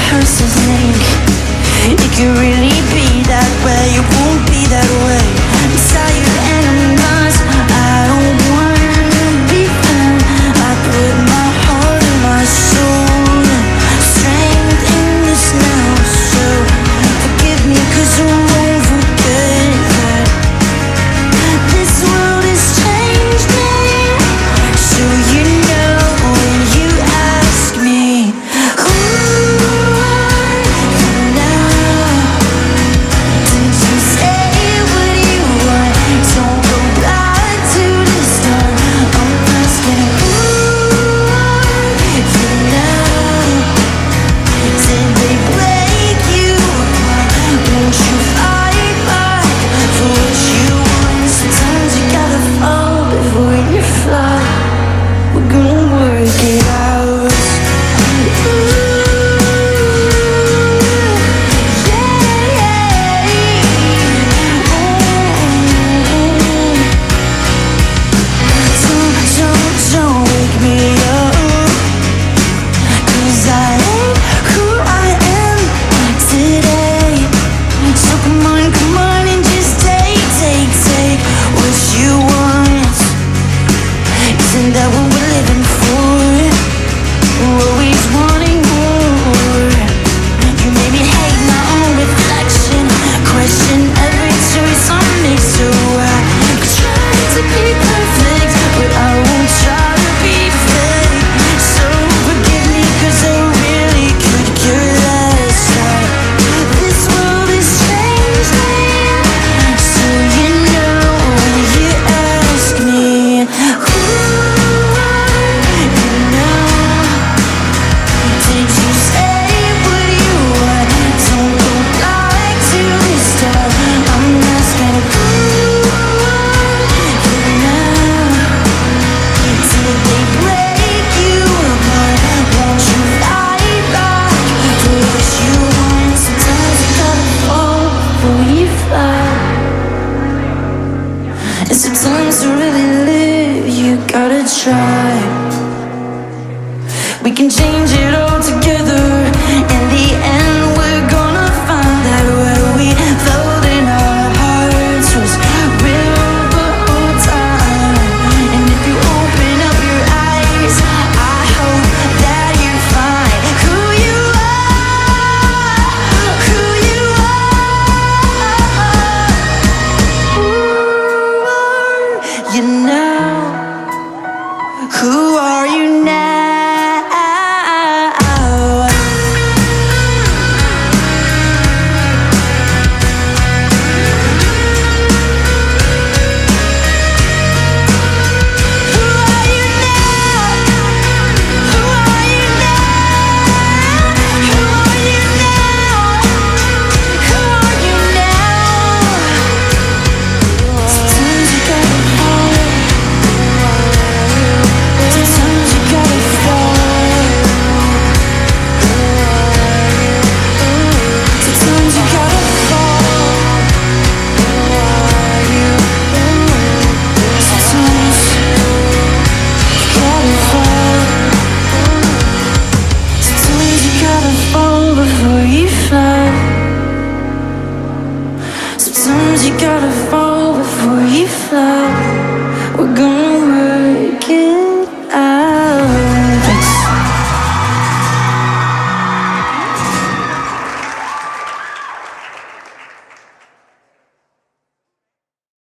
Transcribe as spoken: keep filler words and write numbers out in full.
rehearse and think it could really be that way. It won't be that way. I'm tired and I'm lost. I don't wanna be found. I put my heart and my soul, strength in this now. So forgive me, 'cause I won't forget that this world has changed me. So you know when you ask me who are you now, did you say what you want? Don't go back to the start. I'm asking who are you now? Did they break you apart? Won't you fight back for what you want? Sometimes you gotta fall before you fly. We're gonna work it out. Ooh, yeah, yeah. Ooh. Don't, don't, don't wake me up, 'cause I ain't who I am today. So come on, come on and just take, take, take what you want. Isn't that what we're living for? We're always wanting more. You made me hate my own reflection, question every choice I make. So I could try to be perfect, but I won't try to be fake. So forgive me, 'cause I really could care less. Like, this world has changed me. So you know when you ask me who are you now, did you say what you want? Don't go back to the start. I'm asking who are you now? Did they break you apart? Won't you fight back for what you want? Sometimes you gotta fall before you fly. And sometimes to really live, you gotta try.